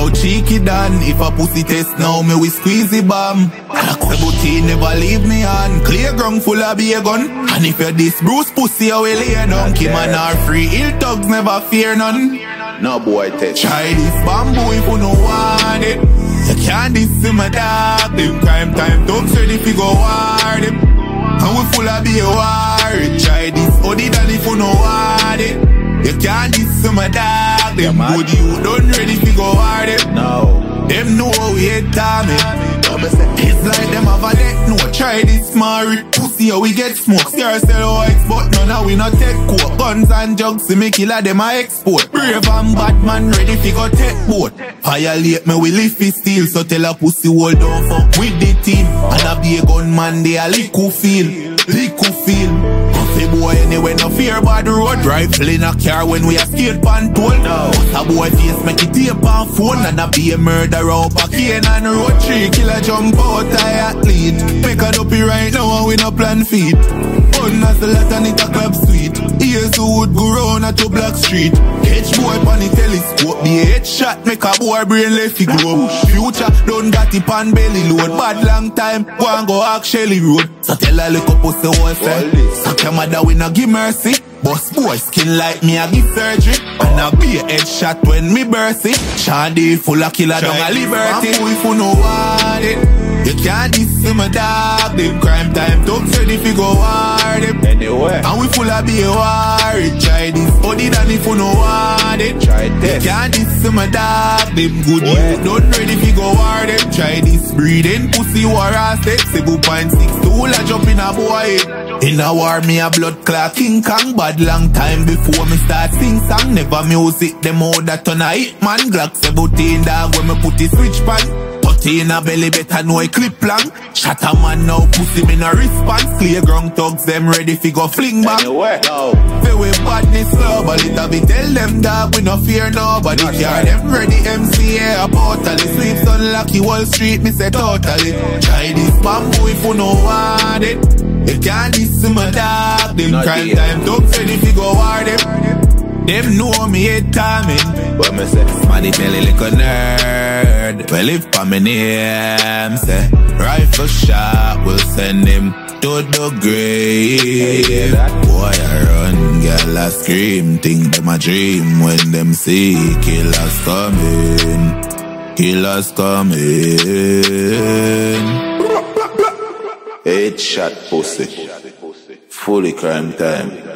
how cheeky done. If a pussy test now, me we squeeze the bomb. Sebuti never leave me on. Clear ground full of beer gun. And if you this Bruce pussy, I will lay down. Kim and our free ill thugs never fear none. No boy test. Try this bamboo if you no want it. You can't diss my dog. Them crime time thugs ready fi go war them. And we full of beer war. Try this body than if you no want it. You can't diss my dog. Them good you done ready fi go war them. No. Them know how we hate Tommy. It's like them have a neck. No, try this Mari. Pussy how we get smoke. Scare sell whites, but none of we not take coke. Guns and jugs to me killer them a export. Brave and bad man ready fi go take boat. Violate me we live fi steal. So tell a pussy hold on fuck with the team. And a be a gunman they a lick who feel. Lick who feel. Pussy boy anyway no fear bad road. Rifle in a car when we a skate pan toll. No. A boy face make it tape on phone. And a be a murderer up a cane and road. 3 killer jump out I athlete. Make a dopey right now and we no plan feet. As the lot and it a club sweet. Ears who would go round at your Black Street. Catch boy pan the telescope. The headshot make a boy brain left it grow. Future don't got it pan belly load. Bad long time go and go ask Shelly Road. So tell a little pussy what say. Suck your mother we no give mercy. Boss boy skin like me I give surgery. And I be a headshot when me birthday. Shandy full of killer down a liberty. If you know what it. You can't diss my dog. Them crime time thugs ready fi go war them. Anyway. And we full of be a war. Try this body than if you know what it. Try this. You can't diss my dog. Them good you done ready fi go war them. Try this breeding pussy war ass take 7.6 tool a jump in a boy. In a war me a blood clot King Kong. Bad long time before me start sing song. Never music them out that on a hit man. Glock 17 dog when me put the switch pan. In a belly better know a clip long. Shut a man now pussy me no response. Clear ground thugs them ready fi go fling back. Anyway, no. Feel we badness slow but it a be tell them dog we no fear nobody. Car them ready MCA a portal. Sweeps unlucky Wall Street me say totally. Try this bamboo if you no want it. You can't diss my dog. Them crime time thugs ready fi go war them. Them know me hate timing. What me say? Smaddy belly like a nerd. Well if pa me name say rifle shot will send him to the grave. Boy I run, girl I scream. Think them a dream when them see killers coming. Killers coming. Headshot pussy. Fully crime time.